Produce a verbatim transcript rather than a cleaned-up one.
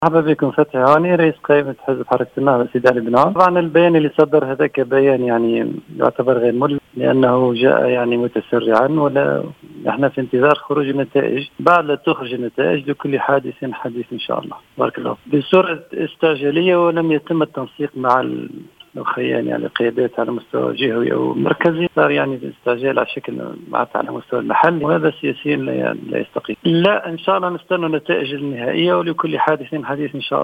مرحبا بكم. فتحي هاني رئيس قائمة حزب حركة النهضة سيدي علي بن عوف. طبعا البيان اللي صدر هذاك بيان يعني يعتبر غير ملزم لأنه جاء يعني متسرعا، ولا نحن في انتظار خروج النتائج. بعد لا تخرج النتائج لكل حادث حديث إن شاء الله. بارك الله بصورة استعجالية، ولم يتم التنسيق مع الخيان يعني القيادات على مستوى جهوي أو مركزي، صار يعني باستعجال على شكل معناتها على مستوى المحلي، وهذا سياسيا لا لا يستقيم. لا إن شاء الله نستنى النتائج النهائية، ولكل حادث حديث إن شاء الله.